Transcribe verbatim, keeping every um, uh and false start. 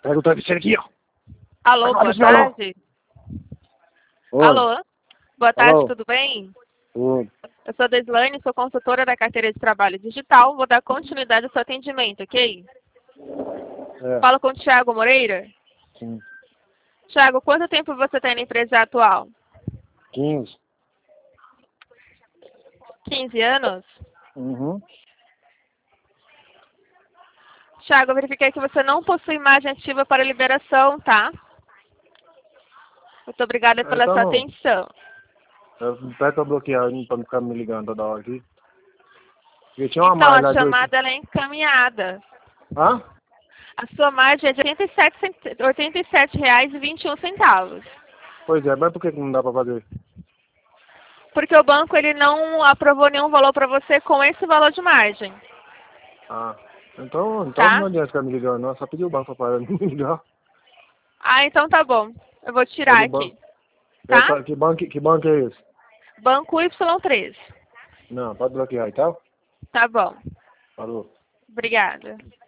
Pega o travesseiro aqui, ó. Alô, Agora, boa tarde. Oi. Alô, boa tarde, Alô. tudo bem? Oi. Eu sou a Deslane, sou consultora da carteira de trabalho digital. Vou dar continuidade ao seu atendimento, ok? É. Falo com o Thiago Moreira. Sim. Thiago, quanto tempo você tem na empresa atual? quinze. quinze anos? Uhum. Thiago, eu verifiquei que você não possui imagem ativa para liberação, tá? Muito obrigada pela sua Então, atenção. eu pede pra bloquear pra não ficar me ligando toda hora aqui. Porque tinha uma Então, mais a lá de oito. chamada ela é encaminhada. Hã? A sua margem é de oitenta e sete cent- oitenta e sete reais e vinte e um centavos. Pois é, mas por que que não dá pra fazer? Porque o banco ele não aprovou nenhum valor para você com esse valor de margem, Ah. Então, então não tá? adianta ficar me ligando, não. Só pedir o banco pra parar de me ligar. Ah, então tá bom. Eu vou É tirar do banco. aqui, É, tá? pra- que banco, que banco é esse? Banco Y três. Não, pode bloquear e tal. Tá bom. Falou. Obrigada.